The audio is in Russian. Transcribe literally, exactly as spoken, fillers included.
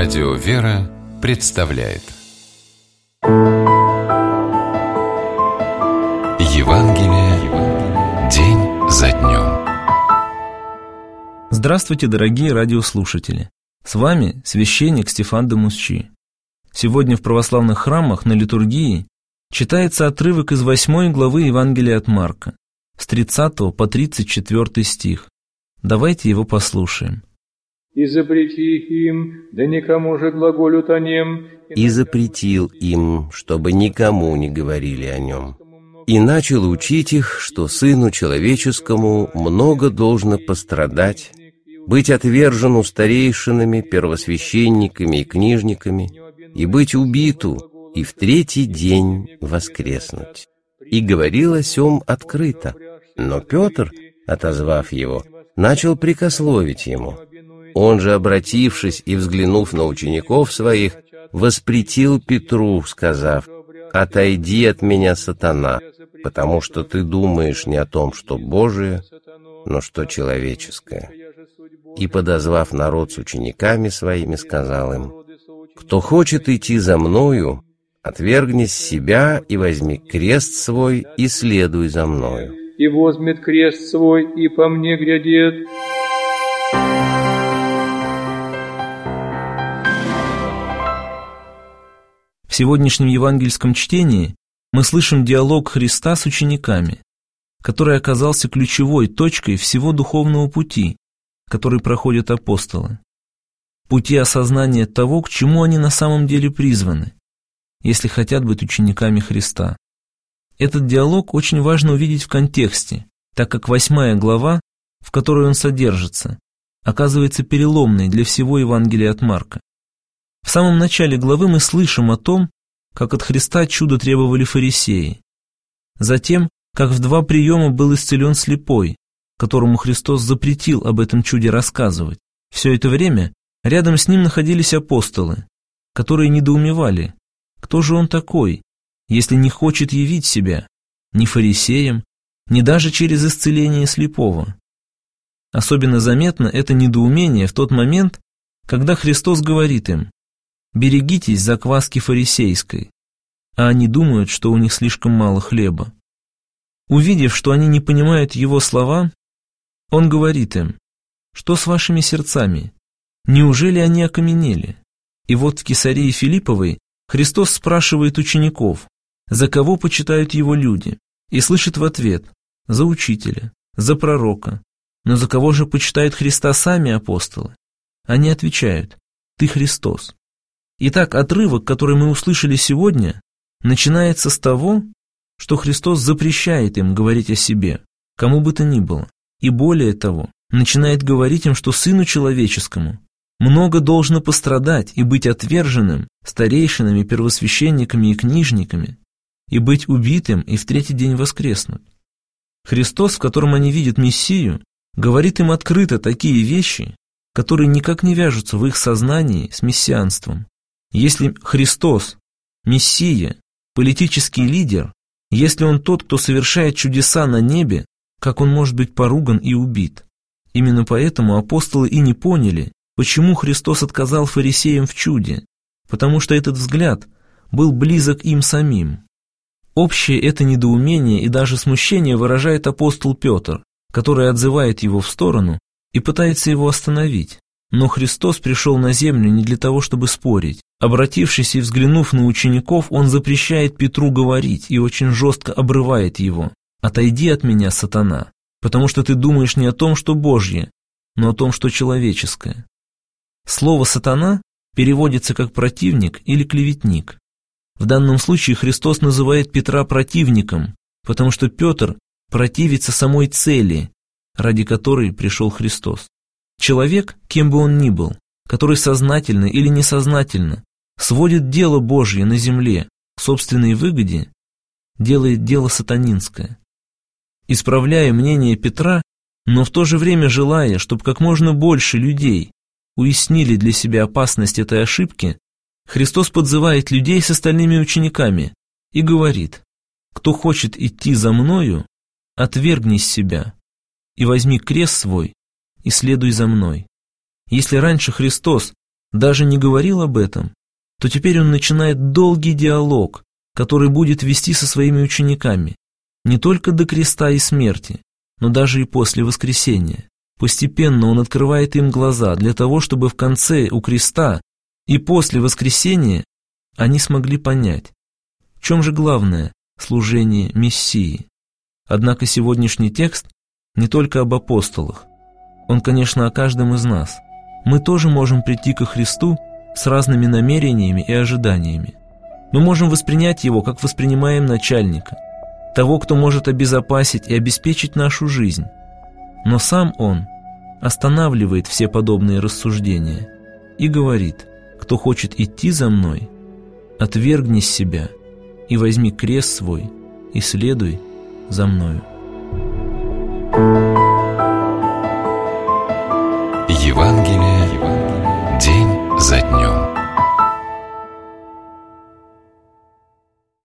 Радио «Вера» представляет Евангелие день за днем. Здравствуйте, дорогие радиослушатели! С вами священник Стефан де Мусчи. Сегодня в православных храмах на литургии читается отрывок из восьмой главы Евангелия от Марка, с тридцатого по тридцать четвёртый стих. Давайте его послушаем. «И запрети им, да никому же глаголют о нем». «И запретил им, чтобы никому не говорили о нем. И начал учить их, что Сыну Человеческому много должно пострадать, быть отвержену старейшинами, первосвященниками и книжниками, и быть убиту, и в третий день воскреснуть. И говорил о сем открыто. Но Петр, отозвав его, начал прикословить ему. Он же, обратившись и взглянув на учеников своих, воспретил Петру, сказав: «Отойди от меня, сатана, потому что ты думаешь не о том, что Божие, но что человеческое». И, подозвав народ с учениками своими, сказал им: «Кто хочет идти за мною, отвергни себя и возьми крест свой и следуй за мною. И возьмет крест свой, и по мне глядит». В сегодняшнем евангельском чтении мы слышим диалог Христа с учениками, который оказался ключевой точкой всего духовного пути, который проходят апостолы. Пути осознания того, к чему они на самом деле призваны, если хотят быть учениками Христа. Этот диалог очень важно увидеть в контексте, так как восьмая глава, в которой он содержится, оказывается переломной для всего Евангелия от Марка. В самом начале главы мы слышим о том, как от Христа чудо требовали фарисеи. Затем, как в два приема был исцелен слепой, которому Христос запретил об этом чуде рассказывать. Все это время рядом с ним находились апостолы, которые недоумевали, кто же он такой, если не хочет явить себя ни фарисеям, ни даже через исцеление слепого. Особенно заметно это недоумение в тот момент, когда Христос говорит им: «Берегитесь закваски фарисейской», а они думают, что у них слишком мало хлеба. Увидев, что они не понимают его слова, он говорит им: «Что с вашими сердцами? Неужели они окаменели?» И вот в Кесарии Филипповой Христос спрашивает учеников, за кого почитают его люди, и слышит в ответ: за учителя, за пророка. Но за кого же почитают Христа сами апостолы? Они отвечают: «Ты Христос». Итак, отрывок, который мы услышали сегодня, начинается с того, что Христос запрещает им говорить о себе, кому бы то ни было, и более того, начинает говорить им, что Сыну Человеческому много должно пострадать и быть отверженным старейшинами, первосвященниками и книжниками, и быть убитым и в третий день воскреснуть. Христос, в котором они видят Мессию, говорит им открыто такие вещи, которые никак не вяжутся в их сознании с мессианством. Если Христос, Мессия, политический лидер, если Он тот, кто совершает чудеса на небе, как Он может быть поруган и убит? Именно поэтому апостолы и не поняли, почему Христос отказал фарисеям в чуде, потому что этот взгляд был близок им самим. Общее это недоумение и даже смущение выражает апостол Петр, который отзывает его в сторону и пытается его остановить. Но Христос пришел на землю не для того, чтобы спорить. Обратившись и взглянув на учеников, Он запрещает Петру говорить и очень жестко обрывает его: «Отойди от меня, сатана, потому что ты думаешь не о том, что Божье, но о том, что человеческое». Слово «сатана» переводится как «противник» или «клеветник». В данном случае Христос называет Петра противником, потому что Петр противится самой цели, ради которой пришел Христос. Человек, кем бы он ни был, который сознательно или несознательно сводит дело Божье на земле к собственной выгоде, делает дело сатанинское. Исправляя мнение Петра, но в то же время желая, чтобы как можно больше людей уяснили для себя опасность этой ошибки, Христос подзывает людей с остальными учениками и говорит: «Кто хочет идти за мною, отвергни себя и возьми крест свой и следуй за мной». Если раньше Христос даже не говорил об этом, то теперь он начинает долгий диалог, который будет вести со своими учениками, не только до креста и смерти, но даже и после воскресения. Постепенно он открывает им глаза для того, чтобы в конце у креста и после воскресения они смогли понять, в чем же главное служение Мессии. Однако сегодняшний текст не только об апостолах, он, конечно, о каждом из нас. Мы тоже можем прийти ко Христу с разными намерениями и ожиданиями. Мы можем воспринять Его, как воспринимаем начальника, того, кто может обезопасить и обеспечить нашу жизнь. Но сам Он останавливает все подобные рассуждения и говорит: кто хочет идти за Мной, отвергни себя и возьми крест свой и следуй за Мною. Евангелие